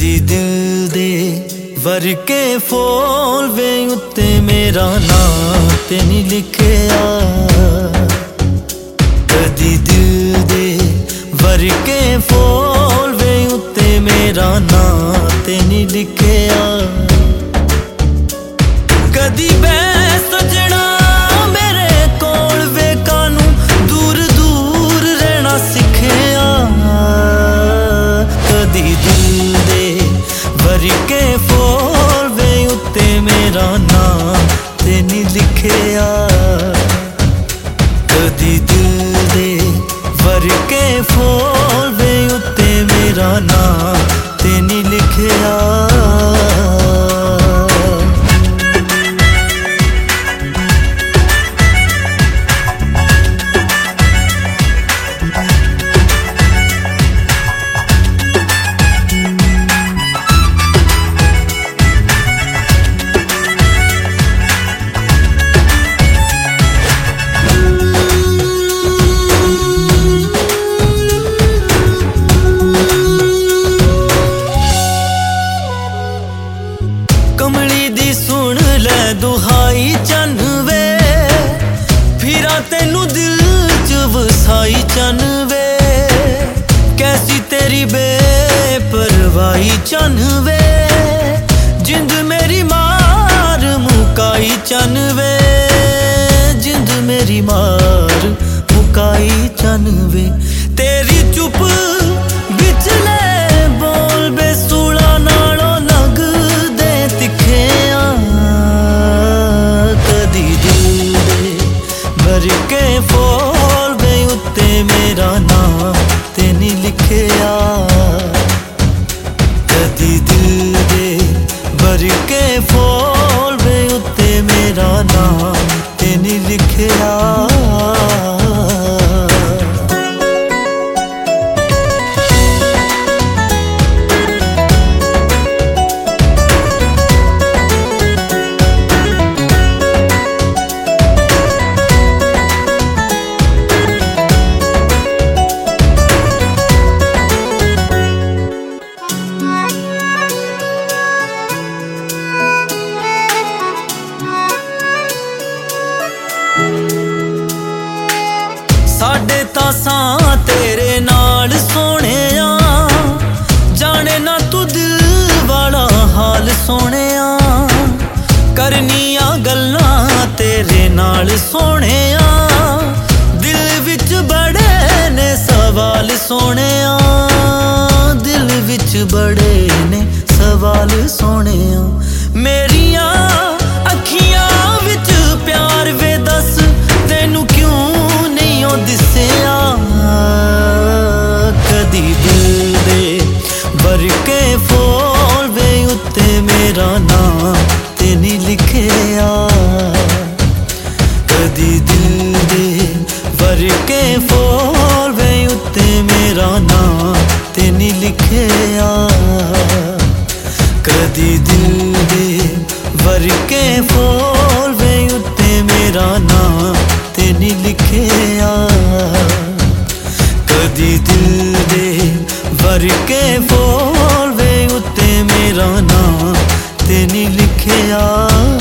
कदी दिल दे वरके फूल वे उत्ते मेरा नाम ते नहीं लिखिया। कदी दिल दे वरके फूल वे उत्ते मेरा नाम ते नहीं लिखिया। कदी मैं सजना मेरे कोल वे कानू दूर दूर रहना सिखिया। कदी दिल दे वरके फूल वे उत्ते मेरा नाम ते नहीं लिखिया। कदी दिल दे वरके फूल वे उत्ते मेरा नाम ते नहीं लिखिया। कमली दी सुन ले दुहाई चन वे फिरा तेनू दिल च वसाई चन वे। कैसी तेरी बेपरवाही चन वे जिंद मेरी मार मुकाई चन वे। जिंद मेरी मार मुकाई चन वे। तेरी चुप बिचले बोल बेसूला नालों लगदे तिखिया। कदी दिल दे वरके फूल वे उत्ते मेरा नाम ते नहीं लिखिया। कदी दिल दे वरके फूल वे उत्ते मेरा नाम ते नहीं लिखिया। साडे तां तेरे नाल सोहणिया जाने ना तू दिल वाला हाल सोहणिया। करनिया गल्लां तेरे नाल सोहणिया दिल विच बड़े ने सवाल सोहणिया। दिल विच बड़े ने सवाल सोहणिया। मेरिया अखियां विच प्यार वे दस तेनू क्यों दिसिया। कदी दिल दे वरके फूल वे उत्ते मेरा नाम ते नहीं लिखिया। कदी दिल दे वरके फूल वे उत्ते मेरा नाम ते नहीं लिखिया। कदी दिल दे वरके फूल वे उत्ते मेरा नाम ते नहीं लिखिया। कदी दिल दे वरके फूल वे उत्ते मेरा नाम ते नहीं लिखिया।